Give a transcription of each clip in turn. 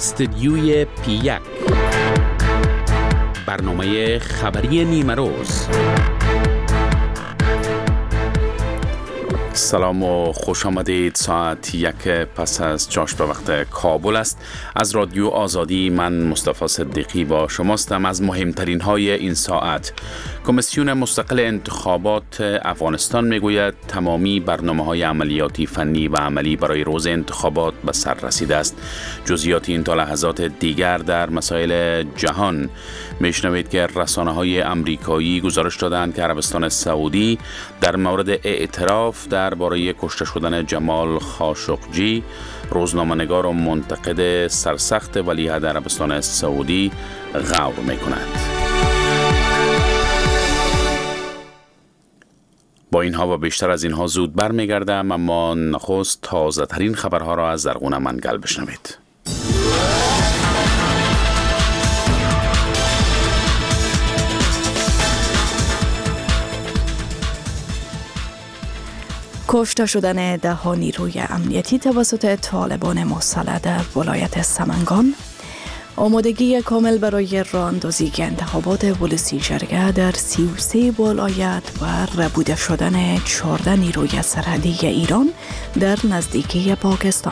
استدیوی پی1 برنامه خبری نیمه روز. سلام و خوش آمدید. ساعت 1 پس از چاشت به وقت کابل است. از رادیو آزادی من مصطفی صدیقی با شماستم. از مهمترین های این ساعت: کمیسیون مستقل انتخابات افغانستان میگوید تمامی برنامه‌های عملیاتی فنی و عملی برای روز انتخابات به سر رسیده است. جزئیات این تا لحظات دیگر در مسائل جهان میشنوید که رسانه‌های آمریکایی گزارش دادند که عربستان سعودی در مورد اعتراف درباره کشته شدن جمال خاشقجی، روزنامه‌نگار و منتقد سرسخت ولیعهد عربستان سعودی، غور می‌کند. با اینها و بیشتر از اینها زود برمیگردم، اما نخست تازه ترین خبرها را از زرغون منگل بشنوید. کشته شدن 10 نیروی امنیتی توسط طالبان مسلح در ولایت سمنگان، آمادگی کامل برای راه اندازی انتخابات ولسی جرگه در 33 ولایت و ربوده شدن 14 نیروی سرحدی ایران در نزدیکی پاکستان.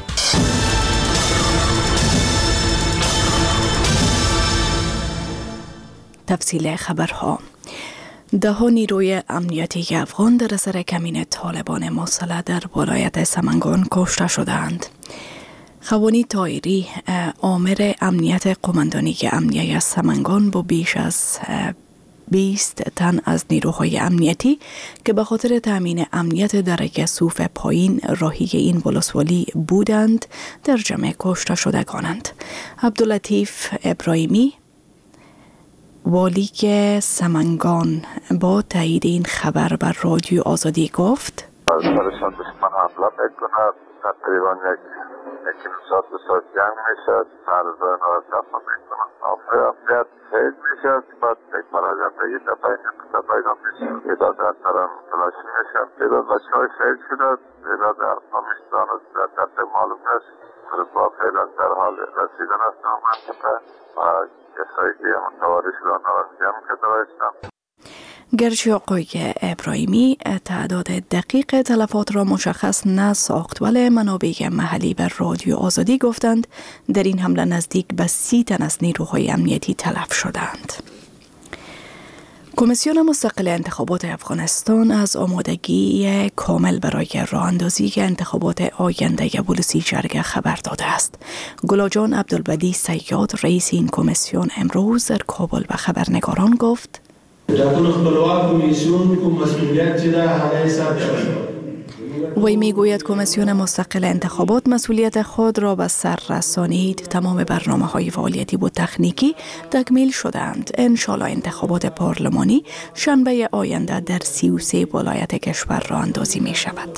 تفصیل خبرها: 10 نیروی امنیتی افغان در اثر کمین طالبان مسلح در ولایت سمنگان کشته شدند. خوانی طایری، آمر امنیت قماندانی امنیه سمنگان، با بیش از 20 تن از نیروهای امنیتی که به خاطر تامین امنیت درجه صوف پایین راهی این ولسوالی بودند در جمع کشته شدگانند. عبداللطیف ابراهیمی، والی سمنگان، با تایید این خبر بر رادیو آزادی گفت: سرشان دشمن حمله میکنه، تقریبا یک ساعت دو ساعت جنگ میشد، فرزان را دفع میکنن، امنیت شهید میشد، بعد یک مراجعه یه دفعه پیدا میشد، ایداد اثران تلاشی میشد، ایداد بچه های شهید شدد، ایداد افغانستان در تحت معلوم است، با فعلا در حال رسیدن است به منطقه و کسایی که متواری شدن را جمع کرده باشند. گرچه آقای ابراهیمی تعداد دقیق تلفات را مشخص نساخت، ولی منابع محلی بر رادیو آزادی گفتند در این حمله نزدیک به 30 تن از نیروهای امنیتی تلف شدند. کمیسیون مستقل انتخابات افغانستان از آمادگی کامل برای راه اندازی انتخابات آینده ولسی جرگه خبر داده است. گلاجان عبدالبدی صیاد، رئیس این کمیسیون، امروز در کابل به خبرنگاران گفت: وی میگوید کمیسیون مستقل انتخابات مسئولیت خود را به سر رسانید. تمام برنامه‌های فعالیتی و تکنیکی تکمیل شدند. انشالله انتخابات پارلمانی شنبه آینده در 33 ولایت کشور راه اندازی می شود.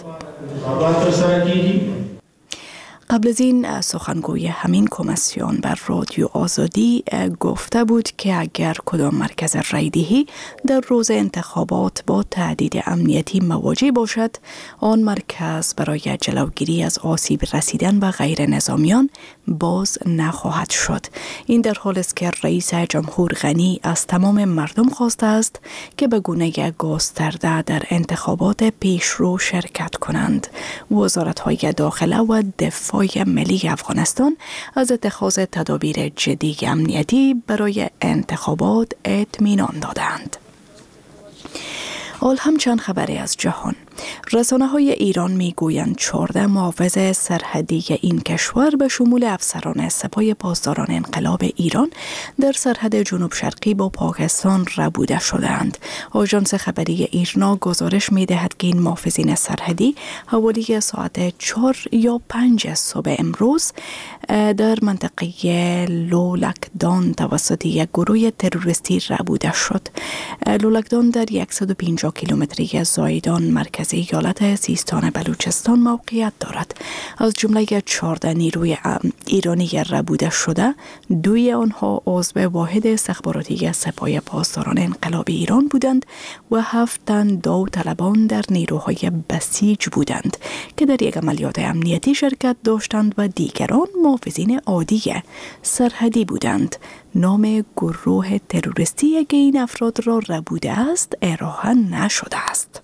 قبل از این سخنگوی همین کمیسیون بر رادیو آزادی گفته بود که اگر کدام مرکز رایدهی در روز انتخابات با تهدید امنیتی مواجه باشد، آن مرکز برای جلوگیری از آسیب رسیدن به غیر نظامیان باز نخواهد شد. این در حالی است که رئیس جمهور غنی از تمام مردم خواسته است که به گونه گسترده در انتخابات پیشرو شرکت کنند. وزارت‌های داخله و دفاع ملی افغانستان از اتخاذ تدابیر جدی امنیتی برای انتخابات اطمینان دادند. حال هم چند خبری از جهان. رسانه‌های ایران میگویند 14 محافظ سرحدی این کشور به شمول افسران سپاه پاسداران انقلاب ایران در سرحد جنوب شرقی با پاکستان ربوده شدند. آژانس خبری ایرنا گزارش می‌دهد که این محافظین سرحدی حوالی ساعت 4 یا 5 صبح امروز در منطقه لولکدان توسط یک گروه تروریستی ربوده شد. لولکدان در 150 کیلومتری زایدان مرکز مرکز ایالت سیستان بلوچستان موقعیت دارد. از جمله 14 نیروی ایرانی ربوده شده، 2 آنها عضو واحد استخباراتی سپاه پاسداران انقلاب ایران بودند و 7 تن داوطلبان در نیروهای بسیج بودند که در یک عملیات امنیتی شرکت داشتند و دیگران محافظین عادی سرحدی بودند. نام گروه تروریستی که این افراد را ربوده است ارائه نشده است.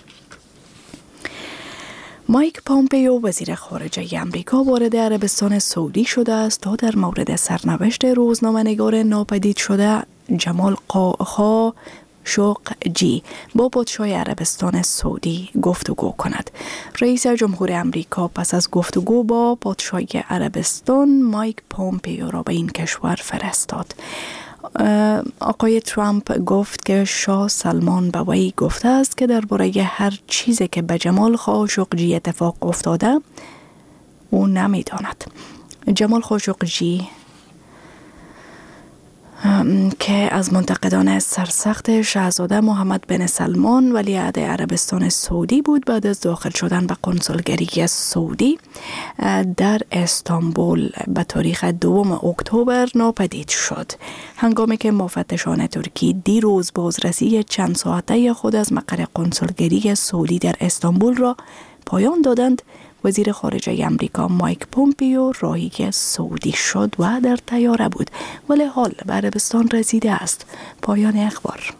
مایک پامپیو وزیر خارجه امریکا وارد عربستان سعودی شده است تا در مورد سرنوشت روزنامه‌نگار ناپدید شده جمال خاشقجی با پادشاه عربستان سعودی گفتگو کند. رئیس جمهور امریکا پس از گفتگو با پادشاه عربستان مایک پامپیو را به این کشور فرستاد. آقای ترامپ گفت که شاه سلمان به وی گفته است که درباره هر چیزی که به جمال خاشقجی اتفاق افتاده او نمی‌داند. جمال خاشقجی که از منتقدان سرسخت شاهزاده محمد بن سلمان ولیعهد عربستان سعودی بود، بعد از داخل شدن به کنسولگری سعودی در استانبول به تاریخ 2 اکتبر ناپدید شد. هنگامی که مفتشان ترکی دیروز بازرسی چند ساعته خود از مقر کنسولگری سعودی در استانبول را پایان دادند، وزیر خارجه امریکا مایک پومپیو راهی سعودی شد و در طیاره بود، ولی حال به عربستان رسیده است. پایان اخبار.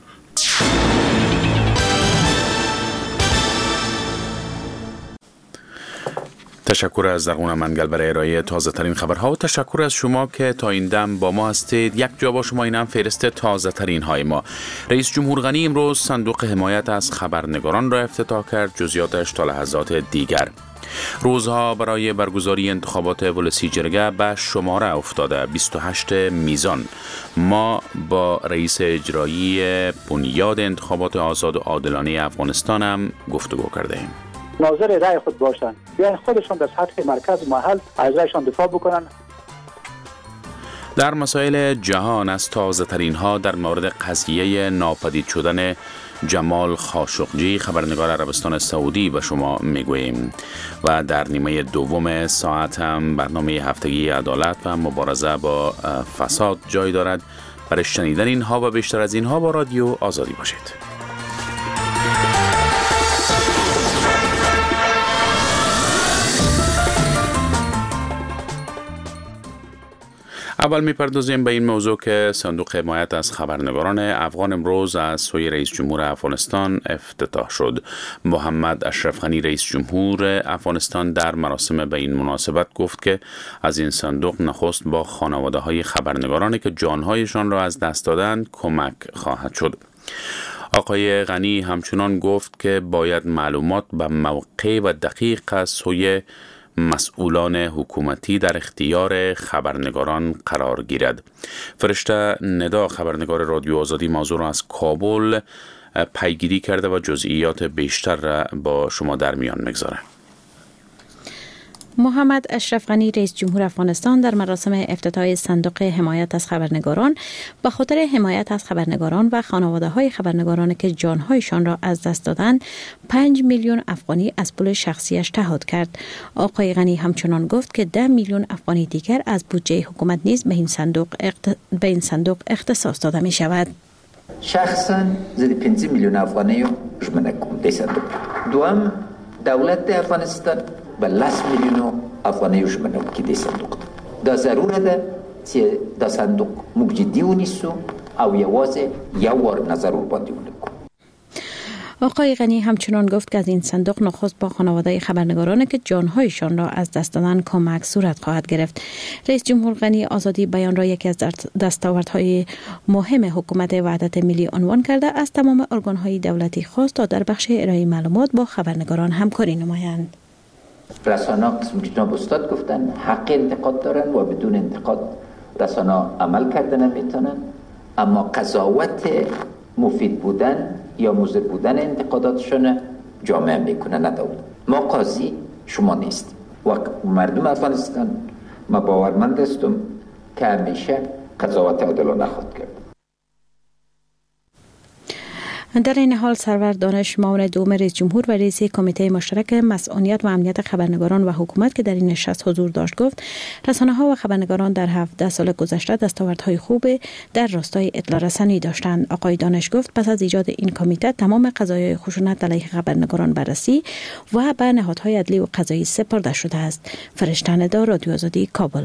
تشکر از زرغون منگل برای ارائه تازه ترین خبرها و تشکر از شما که تا این دم با ما هستید. یک جا با شما اینم فهرست تازه ترین های ما. رئیس جمهور غنی امروز صندوق حمایت از خبرنگاران را افتتاح کرد. جزئیاتش تا لحظات دیگر. روزها برای برگزاری انتخابات ولسی جرگه به شماره افتاده. 28 میزان. ما با رئیس اجرایی بنیاد انتخابات آزاد و عادلانه افغانستان هم گفتگو کرده ایم. ناظر رای خود باشند، بیاین خودشان در سطح مرکز و محل از رایشان دفاع بکنن. در مسائل جهان از تازه ترین ها در مورد قضیه ناپدید شدن جمال خاشقجی خبرنگار عربستان سعودی به شما میگوییم و در نیمه دوم ساعت هم برنامه هفتگی عدالت و مبارزه با فساد جای دارد. برای شنیدن اینها و بیشتر از اینها با رادیو آزادی باشید. اول میپردازیم به این موضوع که صندوق حمایت از خبرنگاران افغان امروز از سوی رئیس جمهور افغانستان افتتاح شد. محمد اشرف غنی رئیس جمهور افغانستان در مراسم به این مناسبت گفت که از این صندوق نخست با خانواده های خبرنگارانی که جانهایشان را از دست دادند کمک خواهد شد. آقای غنی همچنان گفت که باید معلومات به موقع و دقیق از سوی مسئولان حکومتی در اختیار خبرنگاران قرار گیرد. فرشته ندا خبرنگار رادیو آزادی موضوع را از کابل پیگیری کرده و جزئیات بیشتر را با شما در میان میگذاره. محمد اشرف غنی رئیس جمهور افغانستان در مراسم افتتاح صندوق حمایت از خبرنگاران به خاطر حمایت از خبرنگاران و خانواده‌های خبرنگاران که جانهایشان را از دست دادند 5 میلیون افغانی از پول شخصیش تهاد کرد. آقای غنی همچنان گفت که 10 میلیون افغانی دیگر از بودجه حکومت نیز به این صندوق اختصاص داده می شود. شخصا زیر 5 میلیون افغانی ژمنه کوم د صندوق. دوم دولت افغانستان به 10 میلیون افغانی ژمنه کې د صندوق. دا ضروره ده چې دا صندوق موږ جدي ونیسو او یوازې یو وار نظر ورباندې ونکړو. آقای غنی همچنان گفت که از این صندوق نخست با خانواده خبرنگاران که جانهایشان را از دست دادن کمک صورت خواهد گرفت. رئیس جمهور غنی آزادی بیان را یکی از دستاوردهای مهم حکومت وحدت ملی عنوان کرده از تمام ارگانهای دولتی خواست تا در بخش ارائه معلومات با خبرنگاران همکاری نمایند. رسانه‌ها قسم که جناب استاد گفتن حق انتقاد دارن و بدون انتقاد رسانه‌ها عمل کردن نمیتونن، اما قضاوت مفید بودن یا مضر بودن انتقاداتشون جامعه میکنه نه دولت. ما قاضی شما نیست و مردم افغانستان ما باورمند هستم که همیشه قضاوت عادلانه خواهد کرد. در این حال سرور دانش معاون دوم رئیس جمهور و رئیس کمیته مشترک مسئولیت و امنیت خبرنگاران و حکومت که در این نشست حضور داشت گفت رسانه‌ها و خبرنگاران در 17 سال گذشته دستاوردهای خوب در راستای اطلاع رسانی داشتند. آقای دانش گفت پس از ایجاد این کمیته تمام قضایای خشونت علیه خبرنگاران بررسی و به نهادهای عدلی و قضایی سپرده شده است. فرشته ندا، رادیو آزادی، کابل.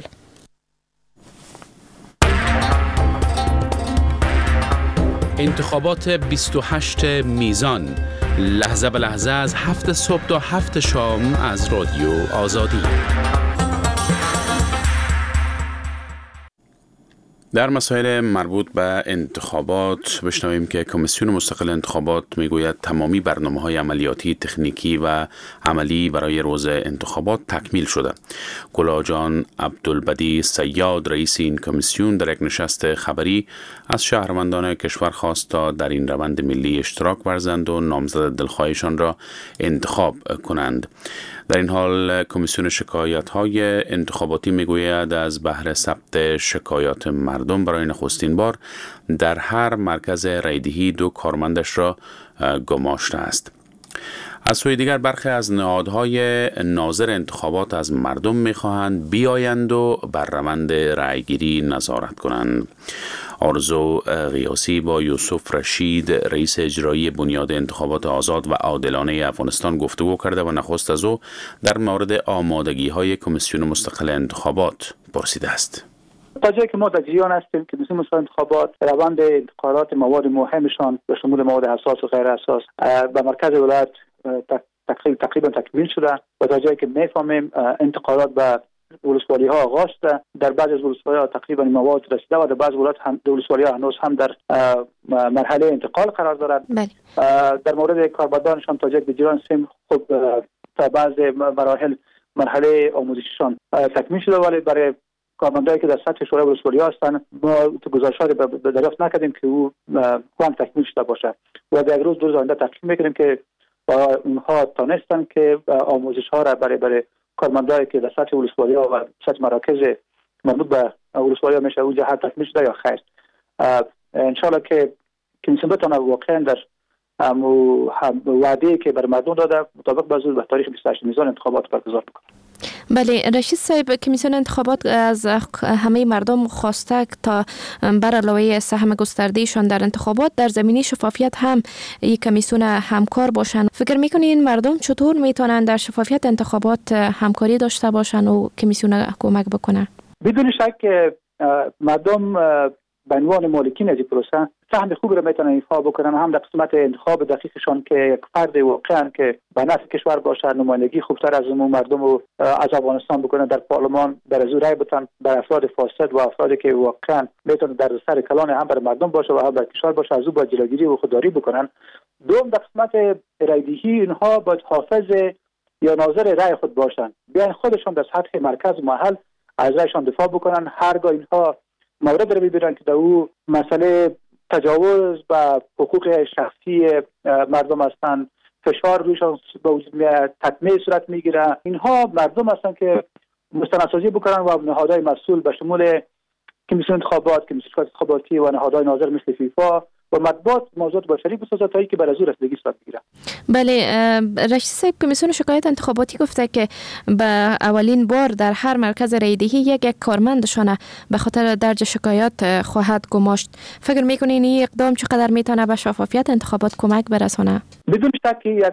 انتخابات 28 میزان، لحظه به لحظه از 7 صبح تا 7 شام از رادیو آزادی. در مسائل مربوط به انتخابات بشنویم که کمیسیون مستقل انتخابات میگوید تمامی برنامه‌های عملیاتی، تکنیکی و عملی برای روز انتخابات تکمیل شده. گلاجان عبدالبدی صیاد رئیس این کمیسیون در یک نشست خبری از شهروندان کشور خواست تا در این روند ملی اشتراک ورزند و نامزد دلخواهشان را انتخاب کنند. در این حال کمیسیون شکایت‌های انتخاباتی میگوید از بهر ثبت شکایات مردم برای نخستین بار در هر مرکز رایدهی 2 کارمندش را گماشته است. از سوی دیگر برخی از نهادهای ناظر انتخابات از مردم می‌خواهند بیایند و بر روند رأیگیری نظارت کنند. آرزو غیاسی با یوسف رشید رئیس اجرایی بنیاد انتخابات آزاد و عادلانه افغانستان گفتگو کرده و نخست از او در مورد آمادگی‌های کمیسیون مستقل انتخابات پرسیده است. تا جایی که ما در جریان هستیم که کمیسیون مستقل انتخابات روند انتقالات مواد مهمشان به شمول مواد حساس و غیر حساس به مرکز ولایت تقریبا تکمیل شده و تا جایی که میفهمیم انتقالات به ولسوالی ها آغاز شده. در بعضی از ولسوالی ها تقریبا مواد رسیده و در بعضی ولسوالی ها هنوز هم در مرحله انتقال قرار دارند. در مورد کاربردانشان تا جایی که جریان هستیم خب تا بعضی مرحله آموزششان تکمیل شده، ولی برای کارمندایی که در سطح شورای ولسوالی ها هستند ما گزارشات دریافت نکردیم که او هم تکمیل شده باشه و در روز آینده تحقیق میکنیم که اونها تانستن که آموزش ها را برای کارمندایی که در سطح ولسوالی ها و سطح مراکز مربوط به ولسوالی ها میشه اونجا هر تکمیل شده یا خیر. انشالله که کمیسیون بتونه واقعا در وعده که بر مردم داده مطابق به حضور به تاریخ 28 میزان انتخابات برگزار بکنه. بله، رشید صاحب، کمیسیون انتخابات از همه مردم خواسته تا بر علاوه سهم گستردهشان در انتخابات در زمینه شفافیت هم یک کمیسیون همکار باشند. فکر میکنین مردم چطور میتونن در شفافیت انتخابات همکاری داشته باشند و کمیسیون کمک بکنه؟ بدون شک مردم به عنوان مالکین از این پروسه سهم خوبی را میتونن ایفا بکنن، هم در قسمت انتخاب دقیقشان که یک فرد واقعا که به نفع کشور باشه نمایندگی خوبتر از اون مردم رو از افغانستان بکنن در پارلمان، در از رای بتن بر افراد فاسد و افرادی که واقعا میتونن در سر کلان هم بر مردم باشه و هم بر کشور باشه از او با جلوگیری و خودداری بکنن. دوم در قسمت رایدهی اینها باید حافظ یا ناظر رای خود باشن، بیان خودشان در سطح مرکز محل از رایشان دفاع بکنن. هرگاه اینها مورد رو ببینن که در او مسئله تجاوز به حقوق شخصی مردم هستند، فشار رویشان به وجود میاد، تطمیع صورت میگیره، اینها مردم هستند که مستندسازی بکنن و نهادهای مسئول به شمول کمیسیون انتخابات، کمیسیون انتخاباتی و نهادهای ناظر مثل فیفا و مطبوعات موضوعات با شریک بسازد تا اینکه بر از او رسیدگی صورت بگیره. بله، رشید صاحب، کمیسیون شکایت انتخاباتی گفته که به اولین بار در هر مرکز رایدهی یک کارمندشان به خاطر درج شکایات خواهد گماشت. فکر میکنین این اقدام چقدر میتونه به شفافیت انتخابات کمک برسونه؟ بدون شک یک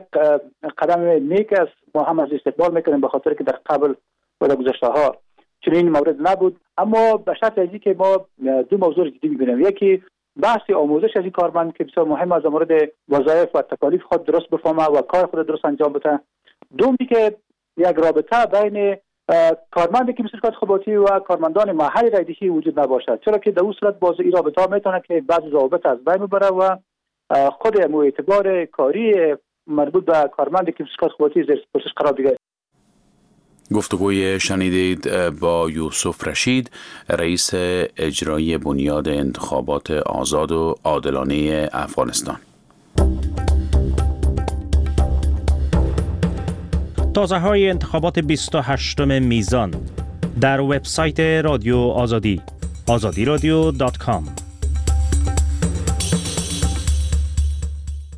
قدم نیک است، ما هم از استقبال میکنیم به خاطر که در قبل و در گذشته ها چنین مورد نبود، اما به شرط از اینکه ما دو موضوع جدی میبینیم. یکی بحث آموزش از این کارمند که بسیار مهم است، در مورد وظایف و تکالیف خود درست بفهمه و کار خود درست انجام بده. دومی که یک رابطه بین کارمند کمیسیون انتخاباتی و کارمندان محلی رایدهی وجود نباشد، چرا که در اون صورت باز این رابطه میتونه که بعضی ضوابط از بین ببره و خود اعتبار کاری مربوط به کارمند کمیسیون انتخاباتی زیر پرسش قرار بگیرد. گفتگوی شنیدید با یوسف رشید رئیس اجرایی بنیاد انتخابات آزاد و عادلانه افغانستان. تازه های انتخابات 28 میزان در وبسایت رادیو آزادی azadiradio.com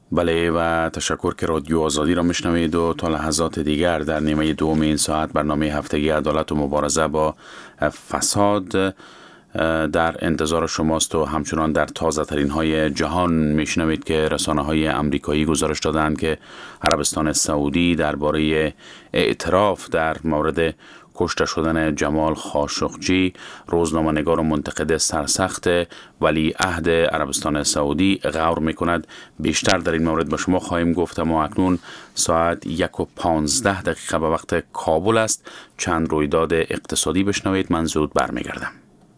بله و تشکر که رادیو آزادی را میشنوید و تا لحظات دیگر در نیمه دوم این ساعت برنامه هفتگی عدالت و مبارزه با فساد در انتظار شماست و همچنان در تازه ترین های جهان میشنوید که رسانه های امریکایی گزارش دادند که عربستان سعودی درباره اعتراف در مورد کشته شدن جمال خاشقجی روزنامه‌نگار و منتقد سرسخت ولی عهد عربستان سعودی غور میکند. بیشتر در این مورد با شما خواهیم گفت. ما اکنون ساعت 1:15 به وقت کابل است. چند رویداد اقتصادی بشنوید، من زود برمیگردم.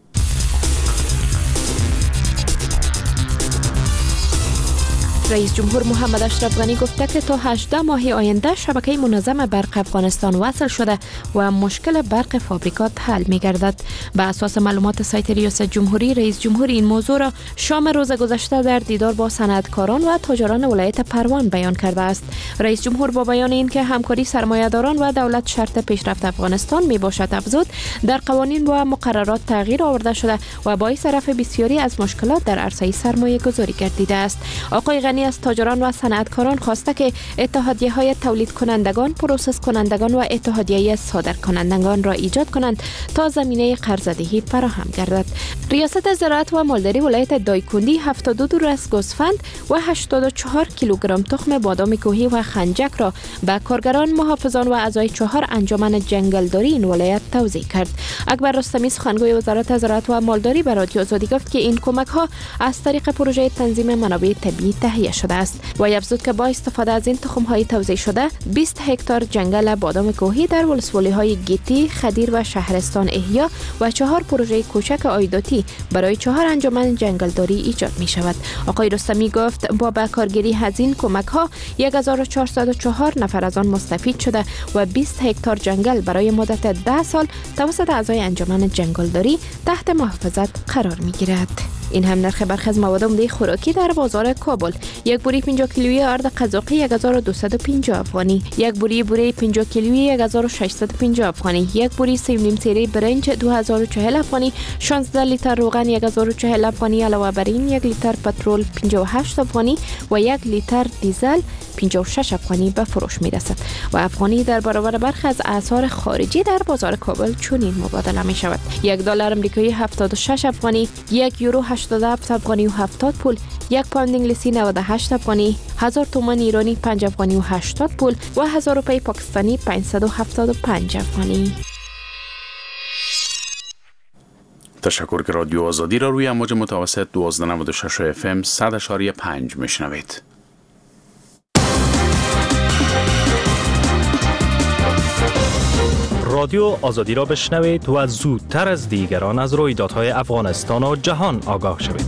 رئیس جمهور محمد اشرف غنی گفته که تا 18 ماه آینده شبکه منظم برق افغانستان وصل شده و مشکل برق فابریکات حل می گردد. به اساس معلومات سایت ریاست جمهوری، رئیس جمهور این موضوع را شام روز گذشته در دیدار با صنعتکاران و تاجران ولایت پروان بیان کرده است. رئیس جمهور با بیان این که همکاری سرمایه‌داران و دولت شرط پیشرفت افغانستان می باشد افزود، در قوانین و مقررات تغییر آورده شده و باعث رفع بسیاری از مشکلات در عرصه سرمایه‌گذاری گردیده است. آقای غنی از تاجران و صنعتکاران خواسته که اتحادیه‌های تولید کنندگان، پروسس کنندگان و اتحادیه صادر کنندگان را ایجاد کنند تا زمینه قرضه‌دهی فراهم گردد. ریاست زراعت و مالداری ولایت دایکندی 72 رس گوسفند و 84 کیلوگرم تخم بادام کوهی و خنجک را به کارگران، محافظان و اعضای 4 انجمن جنگلداری این ولایت توزیع کرد. اکبر رستمی سخنگوی وزارت زراعت و مالداری به رادیو آزادی گفت که این کمک‌ها از طریق پروژه تنظیم منابع طبیعی تهیه شده است و افزود که با استفاده از این تخم‌های توزیع شده 20 هکتار جنگل بادام کوهی در ولسوالی‌های گیتی، خدیر و شهرستان احیا و 4 پروژه کوچک عایداتی برای 4 انجمن جنگلداری ایجاد می شود. آقای رستمی گفت با به کارگیری از این کمک‌ها 1404 نفر از آن مستفید شده و 20 هکتار جنگل برای مدت 10 سال توسط اعضای انجمن جنگلداری تحت محافظت قرار می گیرد. این هم نرخ برخی از مواد عمده خوراکی در بازار کابل: یک بوری 50 کیلویی آرد قزاقی 1250 افغانی، یک بوره 50 کیلویی 1650 افغانی، یک بوری 3.5 سیره برنج 2040 افغانی، 16 لیتر روغن 1040 افغانی، علاوه بر این 1 لیتر پترول 58 افغانی و 1 لیتر دیزل 56 افغانی به فروش می رسد و افغانی در برابر برخی از اسعار خارجی در بازار کابل چنین مبادله می شود: $1 آمریکایی 76 افغانی، 1 یورو 87 افغانی و 70 پول، 1 پوند انگلیسی 98 افغانی، 1000 تومان ایرانی 5 افغانی و 80 پول و 1000 روپیه پاکستانی 575 افغانی. تشکر که رادیو آزادی را روی امواج متوسط 1296 FM 100.5 میشنوید. رادیو آزادی را بشنوید و زودتر از دیگران از رویدادهای افغانستان و جهان آگاه شوید.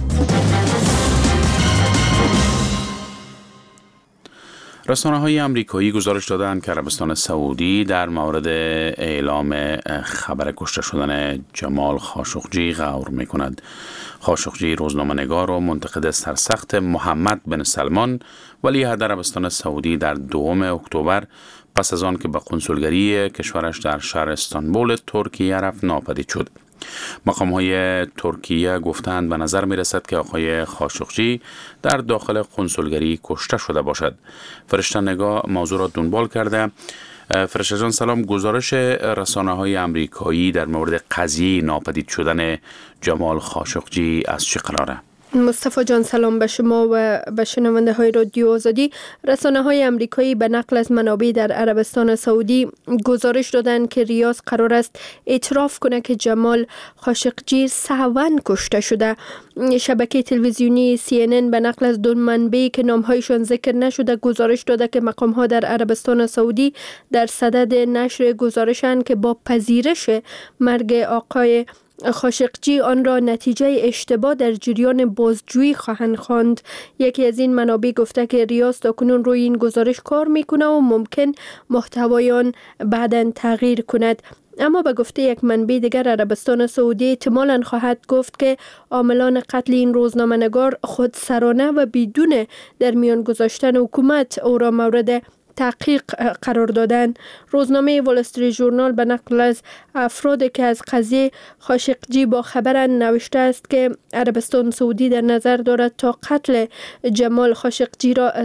رسانه‌های آمریکایی گزارش دادند که عربستان سعودی در مورد اعلام خبر کشته شدن جمال خاشقجی غور می‌کند. خاشقجی روزنامه‌نگار و منتقد سرسخت محمد بن سلمان ولی عهد عربستان سعودی در 2 اکتبر پس از آن که به کنسولگری کشورش در شهر استانبول ترکیه رفت ناپدید شد. مقام‌های ترکیه گفتند به نظر می‌رسد که آقای خاشقجی در داخل کنسولگری کشته شده باشد. فرشته نگاه موضوع را دنبال کرده. فرشته جان سلام، گزارش رسانه‌های آمریکایی در مورد قضیه ناپدید شدن جمال خاشقجی از چه قراره؟ مصطفی جان سلام به شما و به شنونده های رادیو آزادی. رسانه های امریکایی به نقل از منابع در عربستان سعودی گزارش دادند که ریاض قرار است اعتراف کنه که جمال خاشقجی سهواً کشته شده. شبکه تلویزیونی CNN به نقل از 2 منبعی که نامهایشان ذکر نشده گزارش داده که مقام ها در عربستان سعودی در صدد نشر گزارشند که با پذیرش مرگ آقای خاشقجی آن را نتیجه اشتباه در جریان بازجویی خواهند خواند. یکی از این منابع گفته که ریاض تاکنون روی این گزارش کار میکنه و ممکن محتوای آن بعداً تغییر کند. اما به گفته یک منبع دیگر عربستان سعودی احتمالاً خواهد گفت که عاملان قتل این روزنامه‌نگار خودسرانه و بدون در میان گذاشتن حکومت او را مورد تحقیق قرار دادن. روزنامه وال استریت ژورنال به نقل از افرادی که از قضیه خاشقجی با خبرند نوشته است که عربستان سعودی در نظر دارد تا قتل جمال خاشقجی را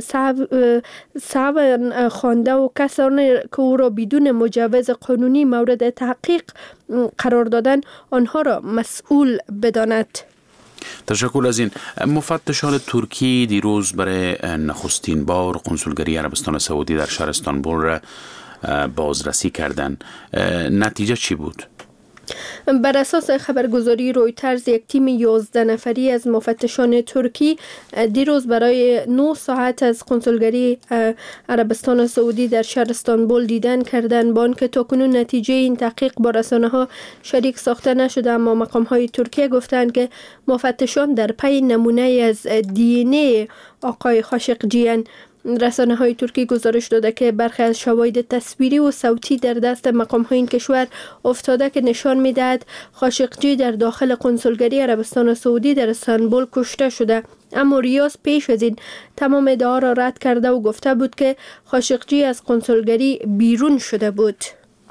صعب خوانده و کسانی که او را بدون مجوز قانونی مورد تحقیق قرار دادن آنها را مسئول بداند. تشکر از این. مفتشان ترکی دیروز برای نخستین بار کنسولگری عربستان سعودی در شهر استانبول را بازرسی کردند. نتیجه چی بود؟ بر اساس خبرگزاری رویترز یک تیم 11 نفری از مفتشان ترکی دیروز برای 9 ساعت از کنسولگری عربستان سعودی در شهر استانبول دیدن کردند، با آنکه تاکنون نتیجه این تحقیق با رسانه‌ها شریک ساخته نشده، اما مقام‌های ترکیه گفتند که مفتشان در پی نمونه از دی ان ای آقای خاشقجی. رسانه‌های ترکی گزارش داده که برخی از شواهد تصویری و صوتی در دست مقام‌های این کشور افتاده که نشان می‌دهد خاشقجی در داخل کنسولگری عربستان سعودی در استانبول کشته شده. اما ریاض پیش از این تمام ادعا را رد کرده و گفته بود که خاشقجی از کنسولگری بیرون شده بود.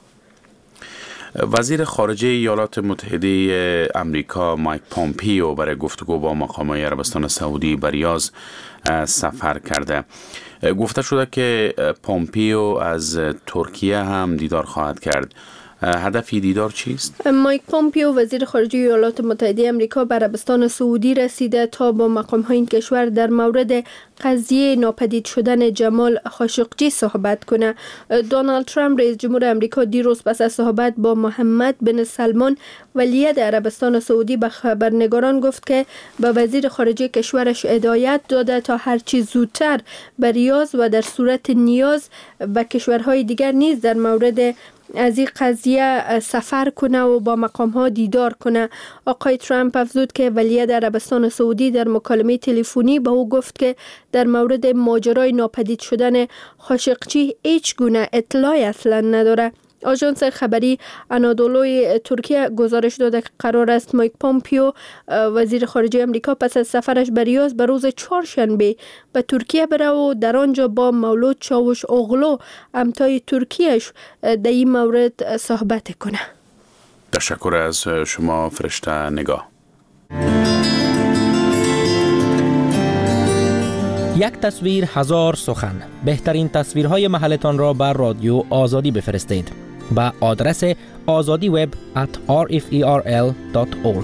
وزیر خارجه ایالات متحده امریکا مایک پومپیو برای گفتگو با مقامات عربستان سعودی به ریاض سفر کرده. گفته شده که پومپیو از ترکیه هم دیدار خواهد کرد. هدف دیدار چیست؟ مایک پومپیو وزیر خارجه ایالات متحده امریکا به عربستان سعودی رسیده تا با مقام‌های این کشور در مورد قضیه ناپدید شدن جمال خاشقجی صحبت کنه. دونالد ترامپ رئیس جمهور امریکا دیروز پس از صحبت با محمد بن سلمان ولیعهد عربستان سعودی به خبرنگاران گفت که به وزیر خارجه کشورش هدایت داده تا هرچی زودتر به ریاض و در صورت نیاز به کشورهای دیگر نیز در مورد از این قضیه سفر کنه و با مقام ها دیدار کنه. آقای ترامپ افزود که ولیعهد عربستان سعودی در مکالمه تلفنی به او گفت که در مورد ماجرای ناپدید شدن خاشقجی هیچ گونه اطلاعی اصلا نداره. آژانس خبری آنادولوی ترکیه گزارش داده که قرار است مایک پومپیو وزیر خارجه امریکا پس از سفرش به ریاض به روز چهارشنبه به ترکیه بره و در آنجا با مولود چاوش اوغلو همتای ترکیهش در این مورد صحبت کنه. تشکر از شما فرشته نگاه. یک تصویر هزار سخن. بهترین تصویرهای محلتان را بر رادیو آزادی بفرستید به آدرس azadiweb@rferl.org.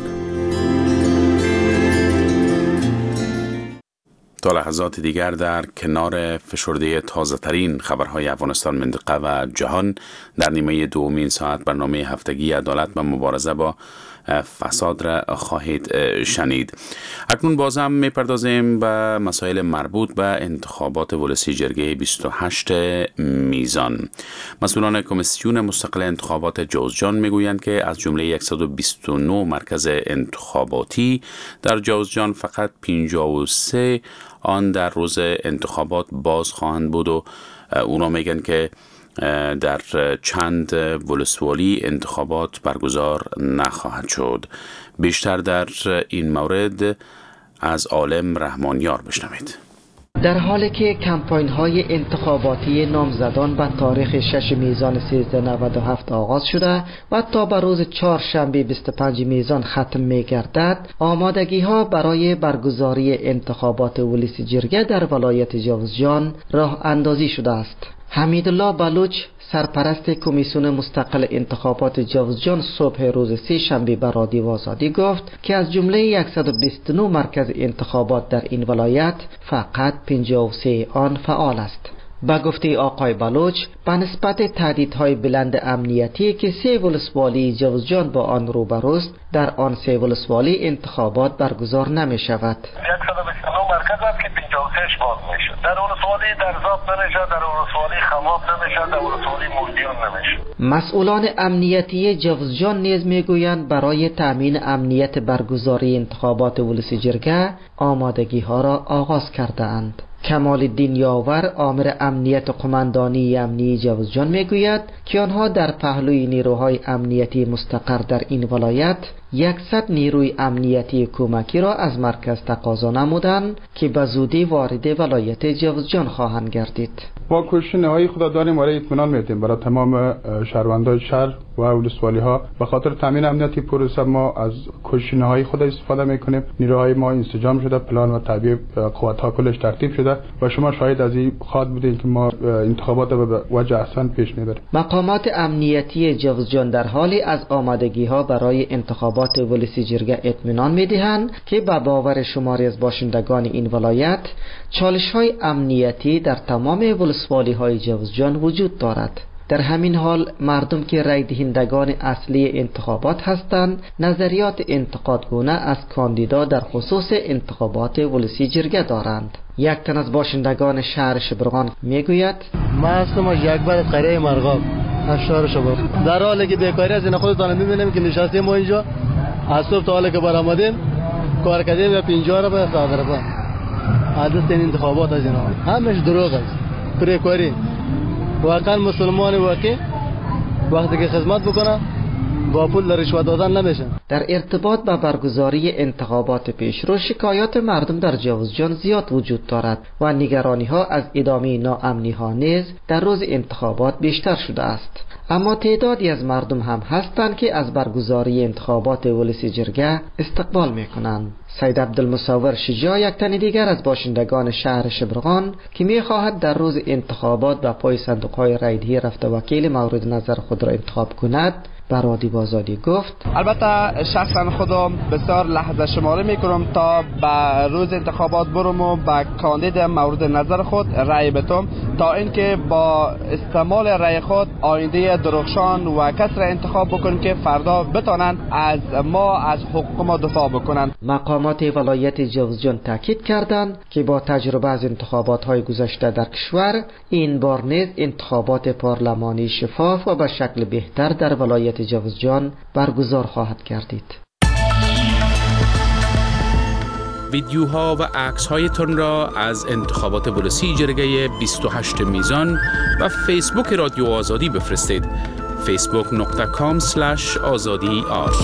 تا لحظات دیگر در کنار فشرده تازه ترین خبرهای افغانستان، منطقه و جهان در نیمه دومین ساعت برنامه هفتگی عدالت و مبارزه با فساد را خواهید شنید. اکنون باز هم میپردازیم به مسائل مربوط به انتخابات ولسی جرگه 28 میزان. مسئولان کمیسیون مستقل انتخابات جوزجان میگویند که از جمله 129 مرکز انتخاباتی در جوزجان فقط 53 آن در روز انتخابات باز خواهند بود و اونا میگن که در چند ولسوالی انتخابات برگزار نخواهد شد. بیشتر در این مورد از عالم رحمانیار بشنوید. در حالی که کمپاین های انتخاباتی نامزدان به تاریخ 6 میزان 1397 آغاز شده و تا به روز چهارشنبه 25 میزان ختم می گردد، آمادگی ها برای برگزاری انتخابات ولسی جرگه در ولایت جوزجان راه اندازی شده است. حمیدالله بلوچ سرپرست کمیسیون مستقل انتخابات جوزجان صبح روز سه شنبه به رادیو آزادی گفت که از جمله 129 مرکز انتخابات در این ولایت فقط 53 آن فعال است. با گفته آقای بلوچ به نسبت تهدیدهای بلند امنیتی که 3 ولسوالی جوزجان با آن روبروست، در آن 3 ولسوالی انتخابات برگزار نمی شود. 129 مرکز است که 53 باز میشه. در ولسوالی درزاب نمیشه، در ولسوالی خواب نمیشه، در ولسوالی موردیان نمیشه. مسئولان امنیتی جوزجان نیز میگویند برای تامین امنیت برگزاری انتخابات ولسی جرگه آمادگی ها را آغاز کرده اند. کمال الدین یاور آمر امنیت قماندانی امنی جوزجان میگوید که آنها در پهلوی نیروهای امنیتی مستقر در این ولایت 100 نیروی امنیتی کمکی را از مرکز تقاضا نمودند که به زودی وارد ولایت جوزجان خواهند گردید. با کوشش‌های خدا داریم برای اطمینان می‌دیم برای تمام شهروندان شهر و ولسوالی‌ها. به خاطر تامین امنیتی پروسه ما از کوشش‌های خود استفاده می‌کنیم. نیروهای ما انسجام شده، پلان و تعبیه قوت‌ها کلش ترتیب شده و شما شاهد از این خاطر بودین که ما انتخابات را به وجه احسن پیش می‌بریم. مقامات امنیتی جوزجان در حالی از آمادگی‌ها برای انتخابات ولسی جرگه اطمینان می‌دهند که به باور شماری از باشندگان این ولایت چالش‌های امنیتی در تمام ولسوالی‌های جوزجان وجود دارد. در همین حال مردم که رای دهندگان اصلی انتخابات هستند نظریات انتقادگونه از کاندیدا در خصوص انتخابات ولسی جرگه دارند. یک تن از باشندگان شهر شبرغان میگوید ما هستم از یک بار قریه مرغاب از شهر شبرغان. در حالی که بیکاری از این خودتان میبینیم که نشستیم ما اینجا از صبح تا حالی که برآمدیم کار کردیم و 50 را به صادرات عدد این انتخابات از اینا همش دروغ است. پریکاری واقعا مسلمان واقعی وقتی که خدمت بکنه با پول رشوه دادن نمیشه. در ارتباط با برگزاری انتخابات پیشرو شکایات مردم در جوزجان زیاد وجود دارد و نگرانی ها از ادامه ناامنی ها نیز در روز انتخابات بیشتر شده است. اما تعدادی از مردم هم هستند که از برگزاری انتخابات ولسی جرگه استقبال میکنند. سید عبدالمصور شجاع یک تن دیگر از باشندگان شهر شبرغان که میخواهد در روز انتخابات به پای صندوق‌های رایدهی رفته وکیل مورد نظر خود را انتخاب کند به رادیو آزادی گفت البته شخصا خودم بسیار لحظه شماری میکنم تا به روز انتخابات برم و به کاندید مورد نظر خود رای بدم تا اینکه با استعمال رای خود آینده درخشان و کس را انتخاب بکنیم که فردا بتانند از ما از حقوق ما دفاع بکنند. مقامات ولایت جوزجان تاکید کردند که با تجربه از انتخابات های گذشته در کشور این بار نیز انتخابات پارلمانی شفاف و به شکل بهتر در ولایت جوزجان برگزار خواهد گردید. ویدیوها و عکس‌هایتان را از انتخابات ولسی جرگه 28 میزان و فیسبوک رادیو آزادی بفرستید. facebook.com/azadi.ar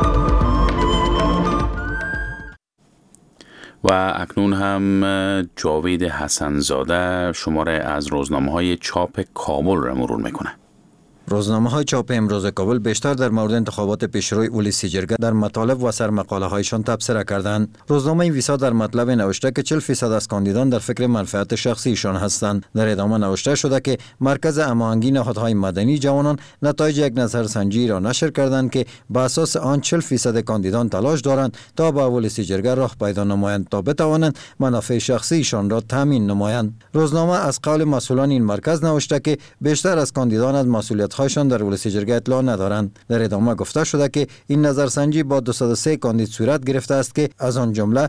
و اکنون هم جاوید حسنزاده شماره از روزنامه‌های چاپ کابل را مرور میکنه. روزنامه‌های چاپ امروز کابل بیشتر در مورد انتخابات پیشروی ولسی جرگه در مطالب و سرمقاله‌هایشان تبصره کردند. روزنامه ویسا در مطلب نوشته که 40% از کاندیدان در فکر منفعت شخصیشان هستند. در ادامه نوشته شده که مرکز هماهنگی نهادهای مدنی جوانان نتایج یک نظرسنجی را نشر کردند که بر اساس آن 40% کاندیدان تلاش دارند تا به ولسی جرگه راه پیدا نمایند تا بتوانند منافع شخصیشان را تامین نمایند. روزنامه از قول مسئولان این مرکز نوشته که بیشتر از کاندیدان از مسئولیت هایشان در ولسی جرگه اطلاع ندارند. در ادامه گفته شده که این نظرسنجی با 203 کاندید صورت گرفته است که از آن جمله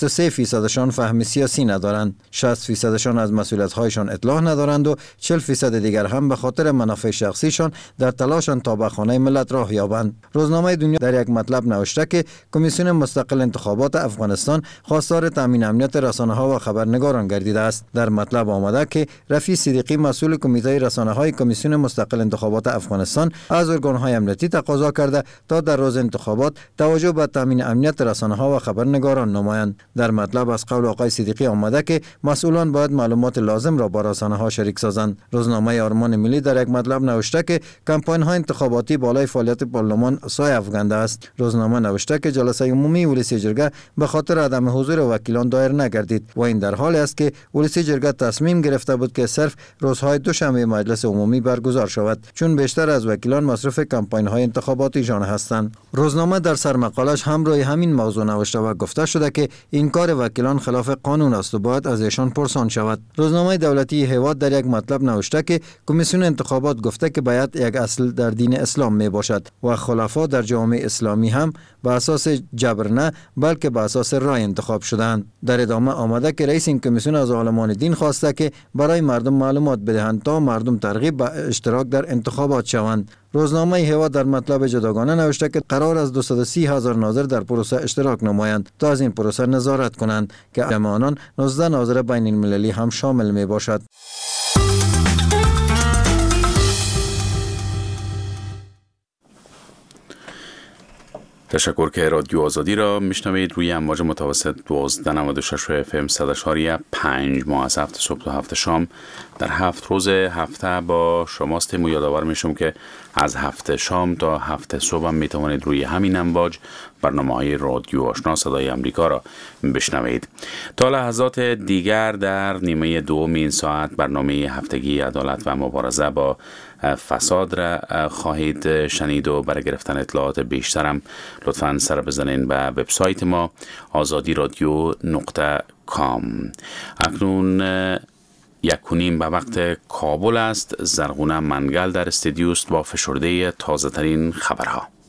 23%شان فهم سیاسی ندارند، 60%شان از مسئولیت هایشان اطلاع ندارند و 40% دیگر هم به خاطر منافع شخصیشان در تلاشند تا به خانه ملت راه یابند. روزنامه دنیا در یک مطلب نوشته که کمیسیون مستقل انتخابات افغانستان خواستار تامین امنیت رسانه‌ها و خبرنگاران گردیده است. در مطلب آمده که رفیع صدیقی مسئول کمیته رسانه‌های کمیسیون مستقل انتخابات افغانستان از ارگان‌های امنیتی تقاضا کرده تا در روز انتخابات توجه به تامین امنیت رسانه‌ها و خبرنگاران نمایند. در مطلب از قول آقای صدیقی آمده که مسئولان باید معلومات لازم را با رسانه‌ها شریک سازند. روزنامه آرمان ملی در یک مطلب نوشته که کمپاین‌های انتخاباتی بالای فعالیت پارلمان سایه افکنده است. روزنامه نوشته که جلسه عمومی ولسی جرگه به خاطر عدم حضور وکیلان دایر نگردید و این در حالی است که ولسی جرگه تصمیم گرفته بود که صرف روزهای دوشنبه مجلس عمومی برگزار شود چون بیشتر از وکیلان مصروف کمپاین‌های انتخاباتیشان هستند. روزنامه در سرمقالش هم روی همین موضوع نوشته و گفته شده که این کار وکیلان خلاف قانون است و باید از ایشان پرسان شود. روزنامه دولتی هواد در یک مطلب نوشته که کمیسیون انتخابات گفته که باید یک اصل در دین اسلام می باشد و خلفا در جامعه اسلامی هم به اساس جبر نه بلکه به اساس رای انتخاب شدند. در ادامه آمده که رئیس این کمیسیون از عالمان دین خواسته که برای مردم معلومات بدهند تا مردم ترغیب به اشتراک در انتخابات شوند. روزنامه هوا در مطلب جداگانه نوشته که قرار از 230,000 ناظر در پروسه اشتراک نمایند تا از این پروسه نظارت کنند که جمع آنان 19 ناظر بین المللی هم شامل می باشد. تشکر که رادیو آزادی را میشنوید روی امواج متوسط 1296 FM 100.5 ماه از هفت صبح تا هفت شام در 7 روز هفته با شماستیم و یادآور میشم که از هفت شام تا هفت صبح هم میتوانید روی همین امواج برنامه‌های رادیو آشنا صدای امریکا را بشنوید. تا لحظات دیگر در نیمه دوم این ساعت برنامه هفتگی عدالت و مبارزه با فساد را خواهید شنید و برای گرفتن اطلاعات بیشترم لطفاً سر بزنین به وبسایت ما azadiradyo.com. اکنون 1:30 به وقت کابل است. زرغونه منگل در استودیوست با فشرده تازه ترین خبرها.